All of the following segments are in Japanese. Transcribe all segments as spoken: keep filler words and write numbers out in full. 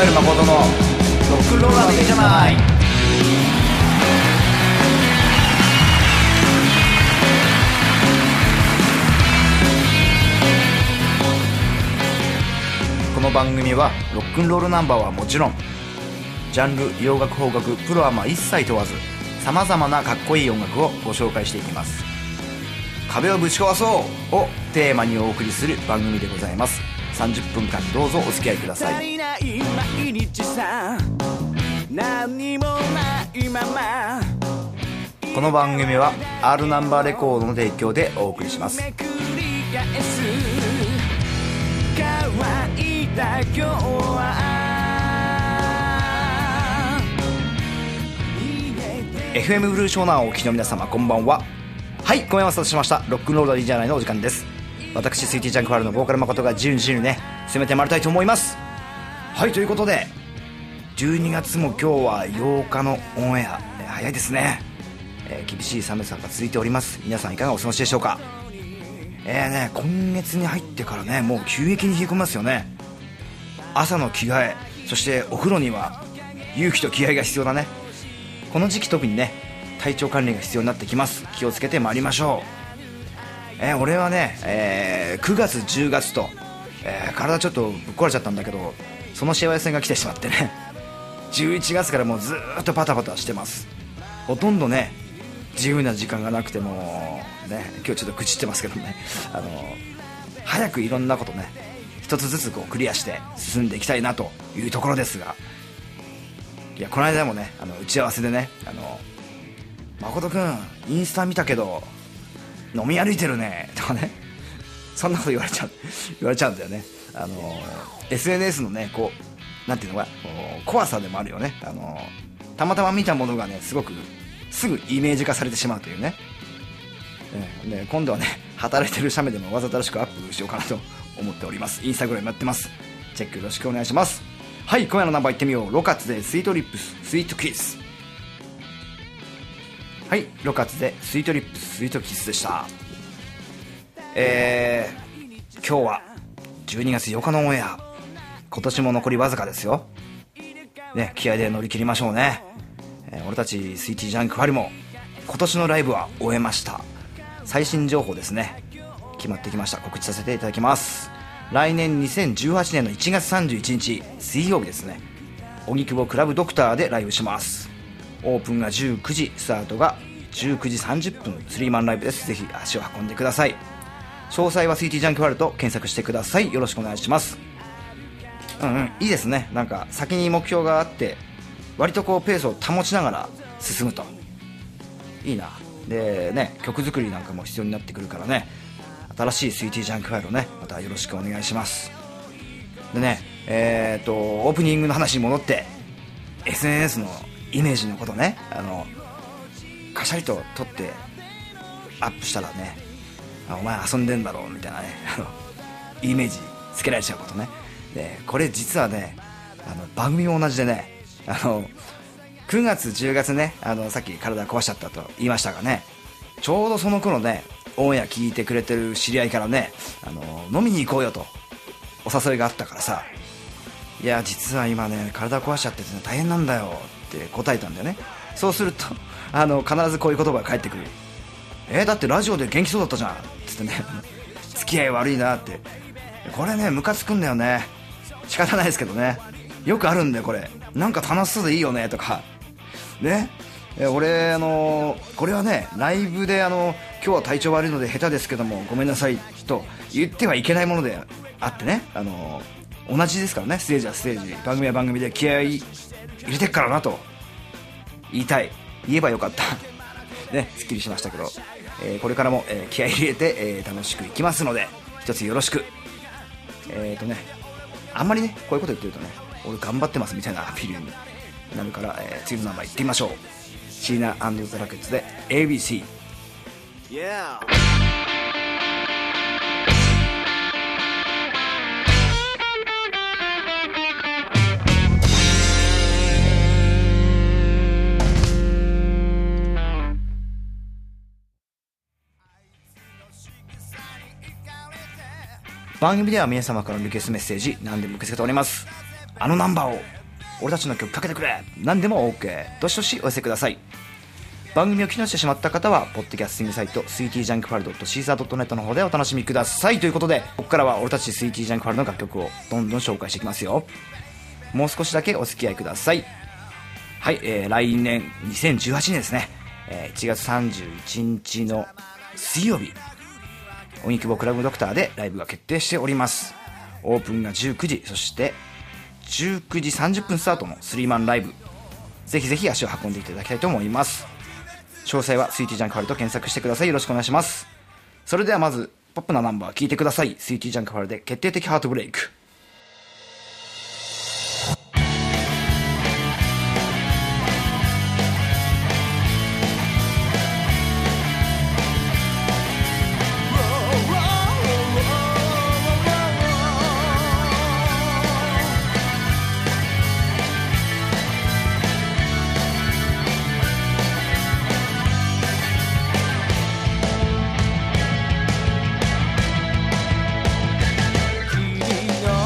加える誠のロックンローラーでいいじゃない。この番組はロックンロールナンバーはもちろん、ジャンル、洋楽、邦楽、プロアマ一切問わず、さまざまなかっこいい音楽をご紹介していきます。壁をぶち壊そうをテーマにお送りする番組でございます。さんじゅっぷんかんどうぞお付き合いください。この番組は R ナンバーレコードの提供でお送りします。エフエム ブルー湘南をお聞きの皆様、こんばんは。はい、今夜もスタートしましたロックンロールでいいじゃないのお時間です。私スイーティージャンクファイルのボーカル誠が自由に自由にね攻めてまいりたいと思います。はい、ということでじゅうにがつも今日はようかのオンエア、えー、早いですね、えー、厳しい寒さが続いております。皆さんいかがお過ごしでしょうか。えーね今月に入ってからねもう急激に冷え込みますよね。朝の着替え、そしてお風呂には勇気と気合が必要だね。この時期特にね体調管理が必要になってきます。気をつけてまいりましょう。えー、俺はね、えー、くがつじゅうがつと、えー、体ちょっとぶっ壊れちゃったんだけど、その幸せが来てしまってねじゅういちがつからもうずーっとパタパタしてます。ほとんどね自由な時間がなくてもね、今日ちょっと愚痴ってますけどね、あの早くいろんなことね一つずつこうクリアして進んでいきたいなというところですが、いやこの間もねあの打ち合わせでね、あの誠くんインスタ見たけど飲み歩いてるねとかね、そんなこと言われちゃう言われちゃうんだよね。あの エスエヌエス のねこうなんていうのか怖さでもあるよね。あのたまたま見たものがねすごくすぐイメージ化されてしまうというね。で今度はね働いてる写メでもわざとらしくアップしようかなと思っております。インスタグラムやってます。チェックよろしくお願いします。はい、今夜のナンバーいってみよう。ロカツでスイートリップススイートキス。はい、ロカツでスイートリップススイートキスでした。えー、今日はじゅうにがつようかのオンエア。今年も残りわずかですよね。気合で乗り切りましょうね。えー、俺たちスイーティージャンクファリも今年のライブは終えました。最新情報ですね決まってきました。告知させていただきます。来年にせんじゅうはちねんのいちがつさんじゅういちにち水曜日ですね、荻窪クラブドクターでライブします。オープンがじゅうくじ、スタートがじゅうくじさんじゅっぷん、スリーマンライブです。ぜひ足を運んでください。詳細は シーティー ジャンクワールドと検索してください。よろしくお願いします。うんうんいいですね。なんか先に目標があって割とこうペースを保ちながら進むといいな。でね曲作りなんかも必要になってくるからね、新しい シーティー ジャンクファイルをねまたよろしくお願いします。でねえー、っとオープニングの話に戻って エスエヌエス のイメージのことね、あのカシャリと撮ってアップしたらね、あお前遊んでんだろうみたいなねイメージつけられちゃうことね。でこれ実はねあの番組も同じでね、あのくがつじゅうがつね、あのさっき体壊しちゃったと言いましたがね、ちょうどその頃ねオンエア聞いてくれてる知り合いからね、あの飲みに行こうよとお誘いがあったからさ、いや実は今ね体壊しちゃってて大変なんだよって答えたんだよね。そうするとあの必ずこういう言葉が返ってくる。えー、だってラジオで元気そうだったじゃんつってね付き合い悪いなって。これねムカつくんだよね。仕方ないですけどね、よくあるんだよこれ。なんか楽しそうでいいよねとかね。え俺あのこれはねライブであの今日は体調悪いので下手ですけどもごめんなさいと言ってはいけないものであってね、あの同じですからね。ステージはステージ、番組は番組で気合い入れてっからなと言いたい。言えばよかったね、すっきりしましたけど、えー、これからも、えー、気合い入れて、えー、楽しくいきますので一つよろしく。えーとねあんまりねこういうこと言ってるとね俺頑張ってますみたいなアピールになるから、えー、次のナンバー行ってみましょう。シーナ&ザ・ラケッツで エービーシー、yeah. 番組では皆様からのリクエストメッセージ何でも受け付けております。 あのナンバーを俺たちの曲かけてくれ、何でも OK、 どしどしお寄せください。番組を機能してしまった方はポッドキャスティングサイト スイーティージャンクファイル ドットシーサー ドットネット の方でお楽しみください。ということでここからは俺たち スイーティージャンクファイル の楽曲をどんどん紹介していきますよ。もう少しだけお付き合いください。はい、えー、来年にせんじゅうはちねんですね、えー、いちがつさんじゅういちにちの水曜日、荻窪クラブドクターでライブが決定しております。オープンがじゅうくじ、そしてじゅうくじさんじゅっぷんスタートのスリーマンライブ、ぜひぜひ足を運んでいただきたいと思います。詳細は スイーティー ジャンクファイルと検索してください。よろしくお願いします。それではまずポップなナンバー聴いてください。 スイーティー ジャンクファイルで決定的ハートブレイク。 君の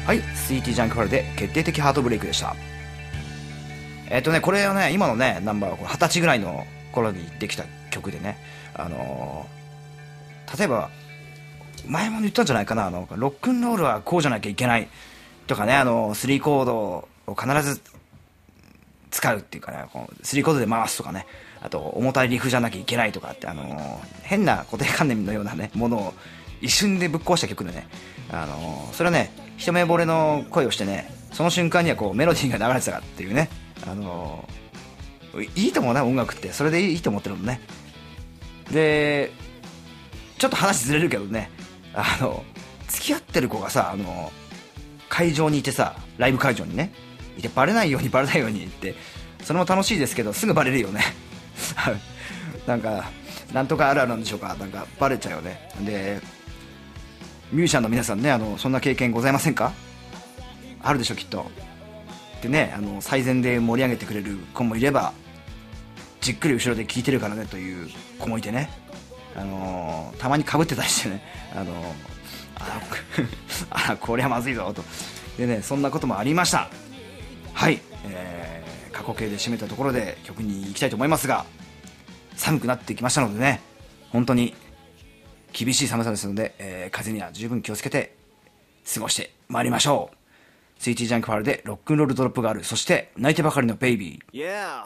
はい、スイーティージャンクファルで決定的ハートブレイクでした。えっとねこれはね今のねナンバーは二十歳ぐらいの頃にできた曲でね、あのー、例えば前も言ったんじゃないかな、あのロックンロールはこうじゃなきゃいけないとかね、あのスリーコードを必ず使うっていうかね、このスリーコードで回すとかね、あと重たいリフじゃなきゃいけないとかって、あのー、変な固定観念のようなねものを一瞬でぶっ壊した曲でね、あのー、それはね一目惚れの声をしてね、その瞬間にはこうメロディーが流れてたかっていうね、あのー、いいと思うな音楽って、それでいいと思ってるのね。でちょっと話ずれるけどね、あの付き合ってる子がさ、あの会場にいてさ、ライブ会場にねいて、バレないようにバレないようにって、それも楽しいですけどすぐバレるよねなんかなんとかあるあるなんでしょうか、なんかバレちゃうよね。でミュージシャンの皆さんね、あのそんな経験ございませんか？あるでしょきっと。でね、あの最前で盛り上げてくれる子もいれば、じっくり後ろで聴いてるからねという子もいてね、あのー、たまにかぶってたりしてね、あのー、ああこりゃまずいぞと。でね、そんなこともありました。はい、えー、過去形で締めたところで曲に行きたいと思いますが、寒くなってきましたのでね、本当に厳しい寒さですので、えー、風には十分気をつけて過ごしてまいりましょう。スイーティージャンクファールでロックンロールドロップガール、そして泣いてばかりのベイビー、yeah.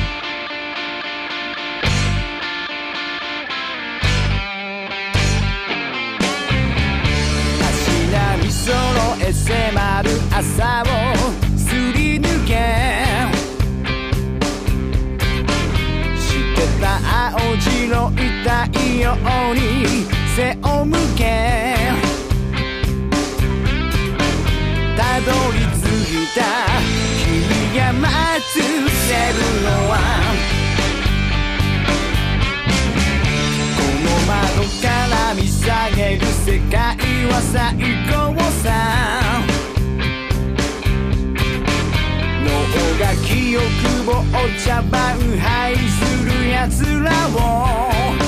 揃え迫る朝をすり抜け、してた青白い太陽に背を向け、たどり着いた君が待つせるのは、この窓から見下げる世界は最高さ、脳が記憶を茶番はいする奴らを、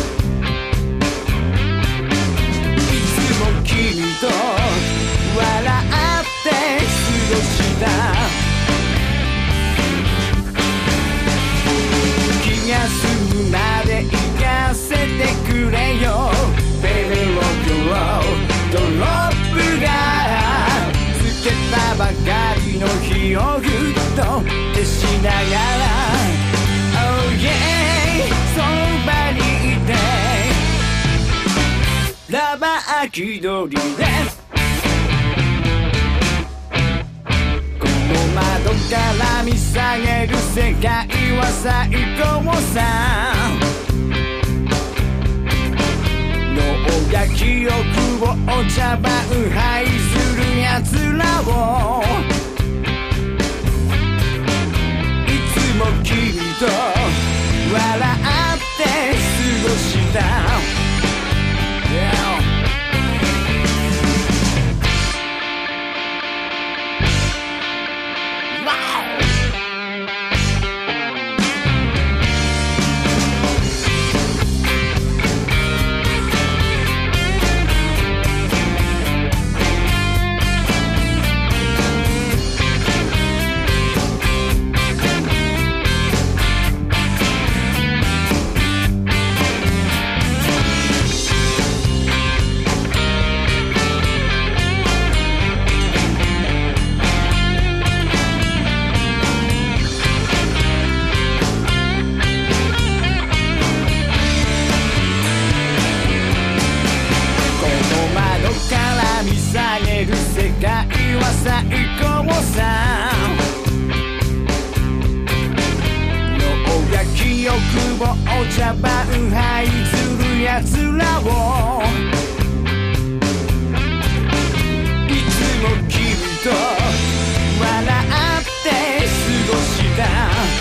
いつも君と笑って過ごした、気が済むまで行かせてくれよ、ベビーロックロールドロップがつけたばかりの火をぐっと消しながら、 Oh yeah そばにいて、ラバー気取りでこの窓から見下げる世界は最高さ、脳が記憶をお茶番はいする奴らを、いつも君と笑って過ごした、yeah.世界は最高さ、脳が記憶をお茶番はいする奴らを、いつも君と笑って過ごした、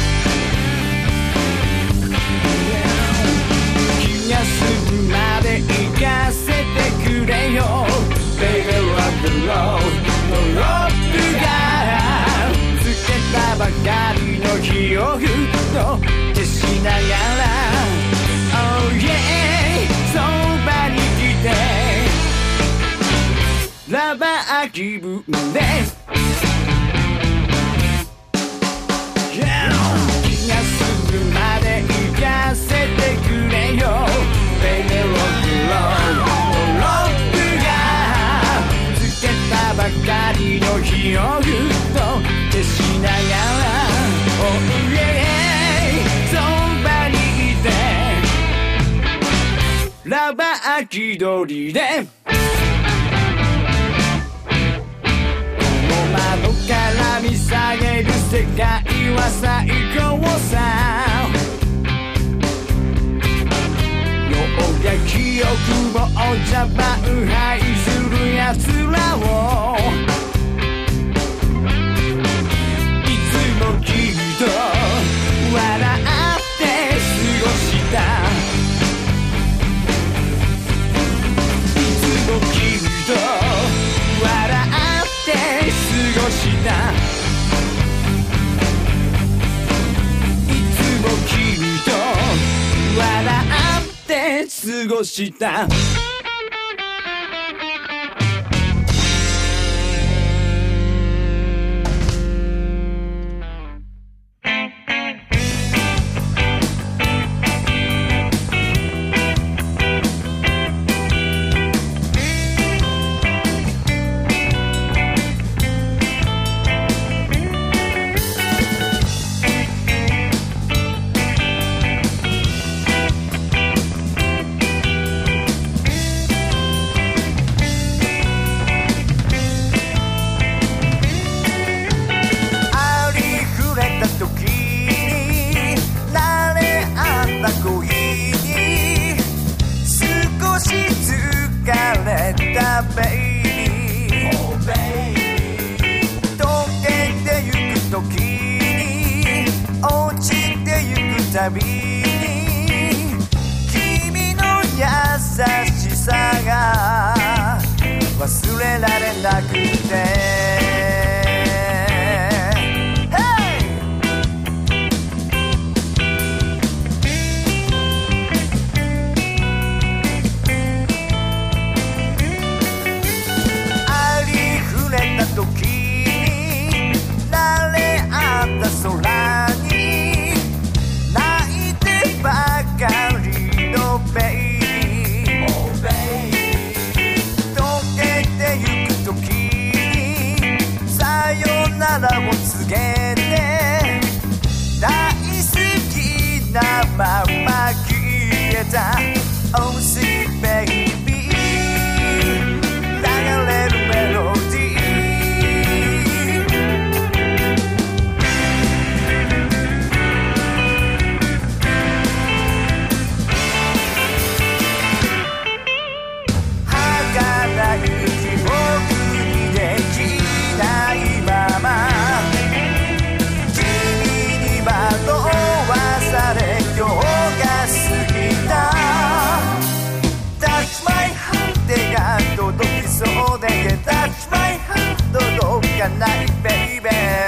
気が済むまで行かせてくれよ、Baby rock and roll のロックがつけたばかりの火をふっと消しながら、 Oh yeah そばに来て、ララバー気分で気がするまで行かせてくれよベイベーロックロールロックがつけたばかりの火をぐっと消しながら Oh yeah そばにいてラバー気取りで窓から見下げる世界は最高さようや記憶をジャパンハイするやつらをいつもきっと笑って過ごしたいつもきっと笑って過ごしたいつも君と笑って過ごした旅に君の優しさが忘れられなくてを告げて大好きなまま消えた Oh sweet baby 流れるメロディー儚い記憶にできないまま今日が過ぎた Touch my heart 手が届きそうで Touch my heart 届かない baby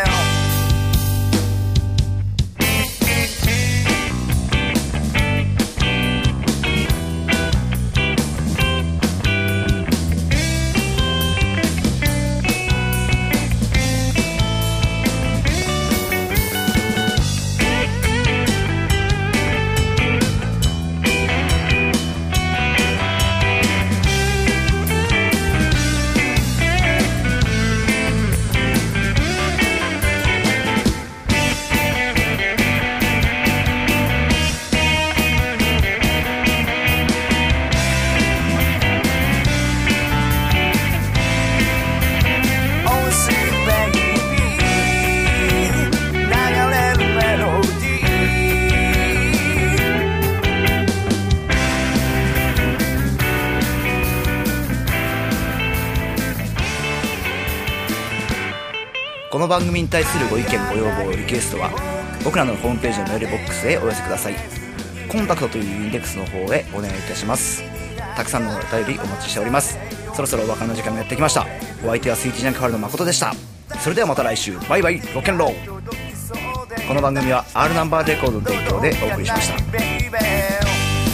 この番組に対するご意見ご要望リクエストは僕らのホームページのメールボックスへお寄せください。コンタクトというインデックスの方へお願いいたします。たくさんのお便りお待ちしております。そろそろお別れの時間がやってきました。お相手はスイーティージャンクハルの誠でした。それではまた来週、バイバイ、ロケンロー。この番組は R ナンバーレコードの提供でお送りしました。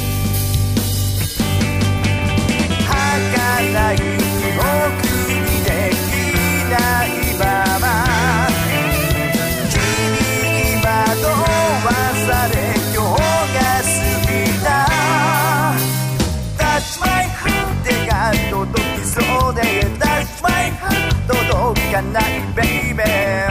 儚い記憶に手出しまい届かないベイベー